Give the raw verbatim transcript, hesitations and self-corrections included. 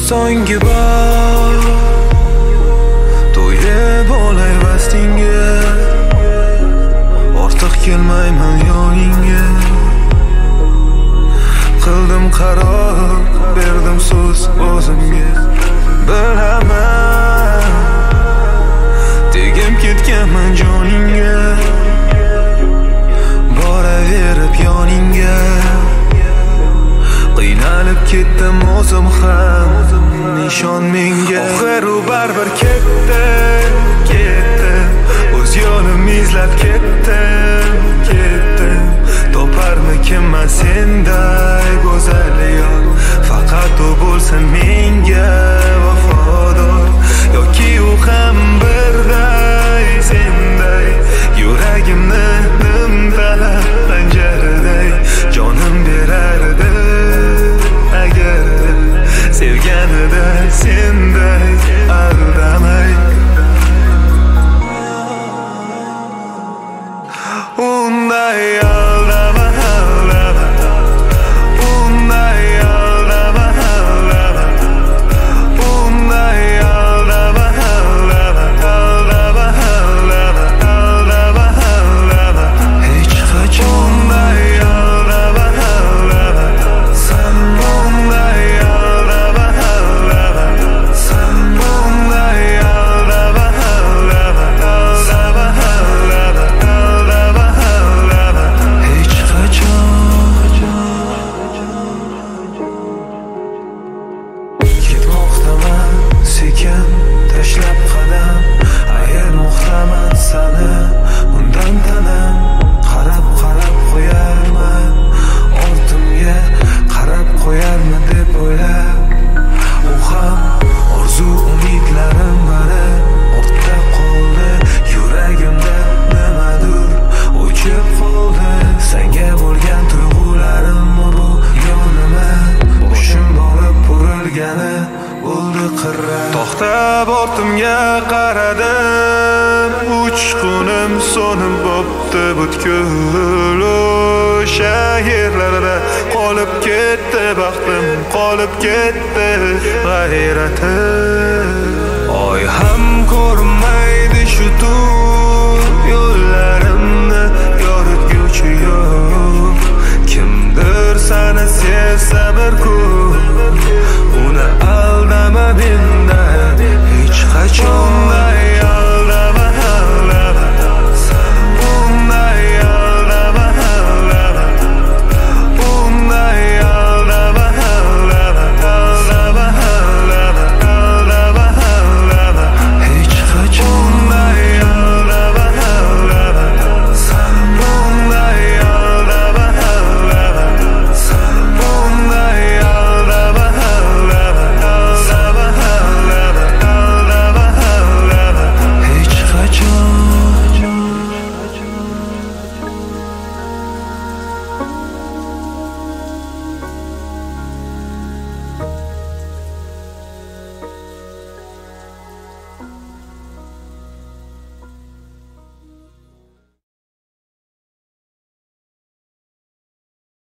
so'nggi bor to'yib olay vastingga, ortiq kelmayman yoningga. Qildim qaror, berdim so'z o'zimga. Bilaman tegib ketganman joningga, boraverib yoningga. Qiynalib ketdim o'zim ham, nishon menga. Oxir u baribir ketdi, ketdi, o'z yo'lim izlab ketdim, ketdim. Toparmikinman senday go'zal yor, faqat u bo'lsin menga vafodor. Yoki u ham birday senday, yuragimni nimtalab panjaraday jonim berardi agar sevganida senday aldamay. Unday aldama, aldama, unday aldama, aldama, unday aldama, aldama, aldama, aldama, aldama, aldama. Hech qachon unday aldama, aldama, sen unday aldama, aldama, sen unday aldama, aldama, aldama, aldama, aldama. Hech qachon ketmoqdaman sekin tashlab qadam, ayirmoqdaman sani undan tanam. Qarab qarab qo'yarman ortimga, qarab qo'yarman deb o'ylab. U ham orzu umidlarim bari ortda qoldi, yuragimda nimadir o'chib qoldi. Senga bo'lgan tuyg'ularim bu yonima, boshim borib burilgani bo'ldi qirra. To'xtab ortimga qaradim, uchqunim so'nib bo'pti butkul. O'sha yerlarda qolib ketdi baxtim, qolib ketdi g'ayratim. Oy ham ko'rmaydi shu tur yo'llarimni yoritguchi yo'q. Kimdir seni sevsa bir kun